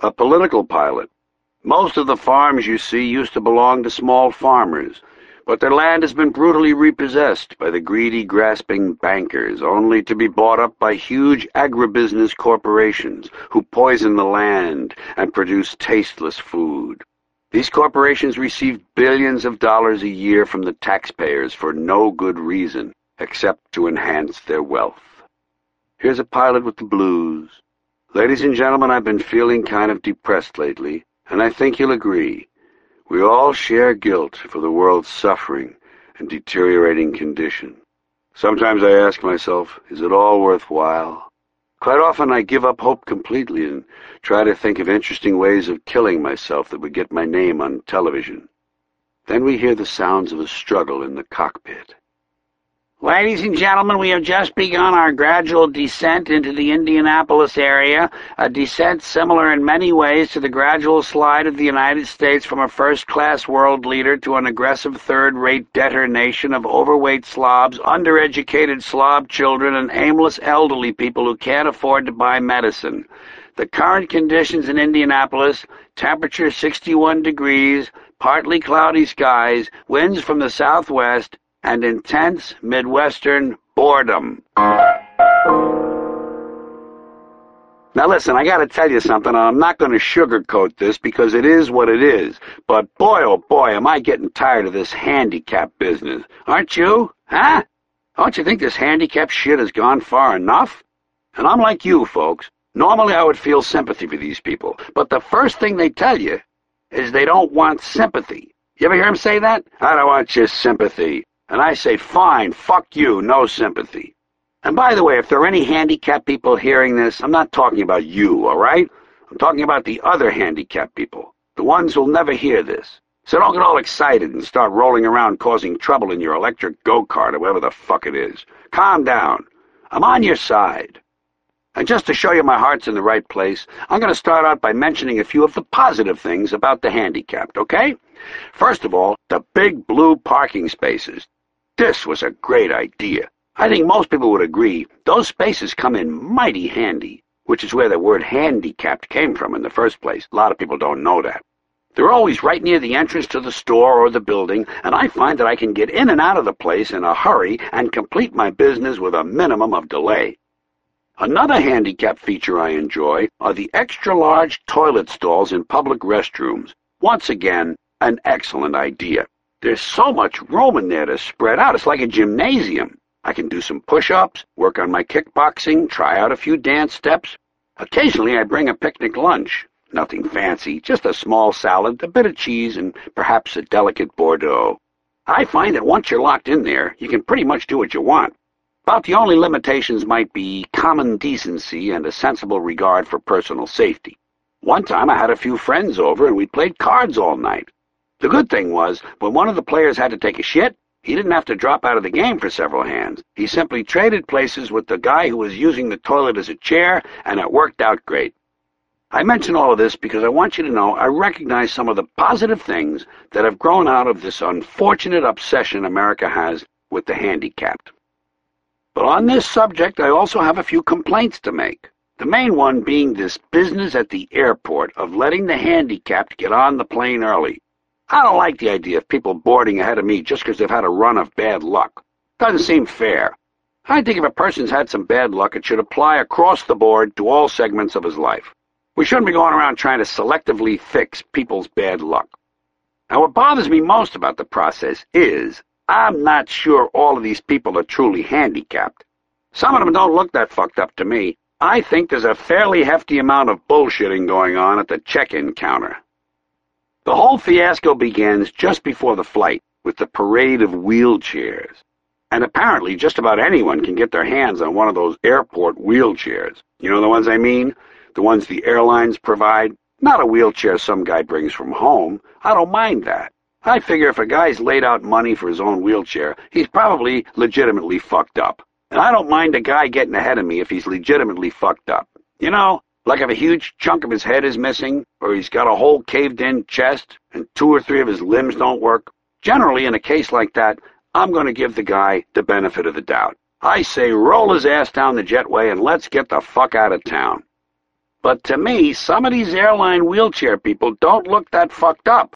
A political pilot. Most of the farms you see used to belong to small farmers, but their land has been brutally repossessed by the greedy, grasping bankers, only to be bought up by huge agribusiness corporations who poison the land and produce tasteless food. These corporations receive billions of dollars a year from the taxpayers for no good reason, except to enhance their wealth. Here's a pilot with the blues. Ladies and gentlemen, I've been feeling kind of depressed lately, and I think you'll agree. We all share guilt for the world's suffering and deteriorating condition. Sometimes I ask myself, is it all worthwhile? Quite often I give up hope completely and try to think of interesting ways of killing myself that would get my name on television. Then we hear the sounds of a struggle in the cockpit. Ladies and gentlemen, we have just begun our gradual descent into the Indianapolis area, a descent similar in many ways to the gradual slide of the United States from a first-class world leader to an aggressive third-rate debtor nation of overweight slobs, undereducated slob children, and aimless elderly people who can't afford to buy medicine. The current conditions in Indianapolis, temperature 61 degrees, partly cloudy skies, winds from the southwest, and intense Midwestern boredom. Now listen, I gotta tell you something, and I'm not gonna sugarcoat this because it is what it is, but boy, oh boy, am I getting tired of this handicap business. Aren't you? Huh? Don't you think this handicap shit has gone far enough? And I'm like you, folks. Normally I would feel sympathy for these people, but the first thing they tell you is they don't want sympathy. You ever hear them say that? I don't want your sympathy. And I say, fine, fuck you, no sympathy. And by the way, if there are any handicapped people hearing this, I'm not talking about you, all right? I'm talking about the other handicapped people, the ones who'll never hear this. So don't get all excited and start rolling around causing trouble in your electric go-kart or whatever the fuck it is. Calm down. I'm on your side. And just to show you my heart's in the right place, I'm going to start out by mentioning a few of the positive things about the handicapped, okay? First of all, the big blue parking spaces. This was a great idea. I think most people would agree those spaces come in mighty handy, which is where the word handicapped came from in the first place. A lot of people don't know that. They're always right near the entrance to the store or the building, and I find that I can get in and out of the place in a hurry and complete my business with a minimum of delay. Another handicap feature I enjoy are the extra-large toilet stalls in public restrooms. Once again, an excellent idea. There's so much room in there to spread out. It's like a gymnasium. I can do some push-ups, work on my kickboxing, try out a few dance steps. Occasionally I bring a picnic lunch. Nothing fancy, just a small salad, a bit of cheese, and perhaps a delicate Bordeaux. I find that once you're locked in there, you can pretty much do what you want. About the only limitations might be common decency and a sensible regard for personal safety. One time I had a few friends over and we played cards all night. The good thing was, when one of the players had to take a shit, he didn't have to drop out of the game for several hands. He simply traded places with the guy who was using the toilet as a chair, and it worked out great. I mention all of this because I want you to know I recognize some of the positive things that have grown out of this unfortunate obsession America has with the handicapped. But on this subject, I also have a few complaints to make. The main one being this business at the airport of letting the handicapped get on the plane early. I don't like the idea of people boarding ahead of me just because they've had a run of bad luck. Doesn't seem fair. I think if a person's had some bad luck, it should apply across the board to all segments of his life. We shouldn't be going around trying to selectively fix people's bad luck. Now, what bothers me most about the process is I'm not sure all of these people are truly handicapped. Some of them don't look that fucked up to me. I think there's a fairly hefty amount of bullshitting going on at the check-in counter. The whole fiasco begins just before the flight with the parade of wheelchairs. And apparently just about anyone can get their hands on one of those airport wheelchairs. You know the ones I mean? The ones the airlines provide. Not a wheelchair some guy brings from home. I don't mind that. I figure if a guy's laid out money for his own wheelchair, he's probably legitimately fucked up. And I don't mind a guy getting ahead of me if he's legitimately fucked up. You know, like if a huge chunk of his head is missing, or he's got a whole caved-in chest, and 2 or 3 of his limbs don't work. Generally, in a case like that, I'm going to give the guy the benefit of the doubt. I say roll his ass down the jetway and let's get the fuck out of town. But to me, some of these airline wheelchair people don't look that fucked up.